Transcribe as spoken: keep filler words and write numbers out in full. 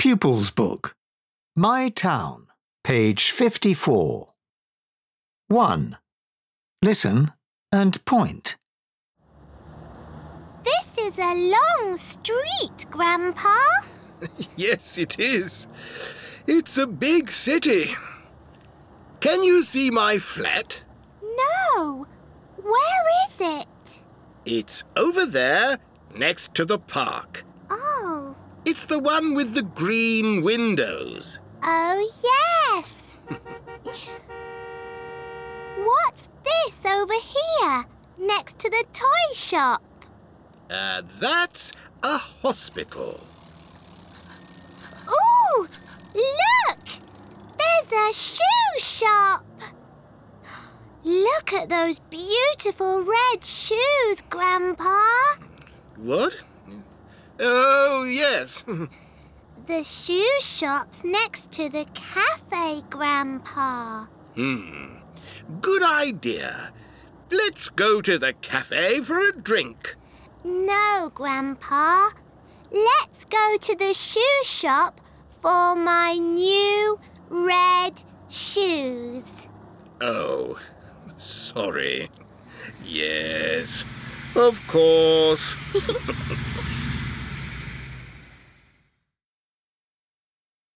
Pupils Book, My Town, page fifty-four. one. Listen and point. This is a long street, Grandpa. Yes, it is. It's a big city. Can you see my flat? No. Where is it? It's over there, next to the park. Oh. It's the one with the green windows. Oh, yes. What's this over here, next to the toy shop? Uh, that's a hospital. Ooh, look! There's a shoe shop. Look at those beautiful red shoes, Grandpa. What? Oh, yes. The shoe shop's next to the cafe, Grandpa. Hmm. Good idea. Let's go to the cafe for a drink. No, Grandpa. Let's go to the shoe shop for my new red shoes. Oh, sorry. Yes, of course.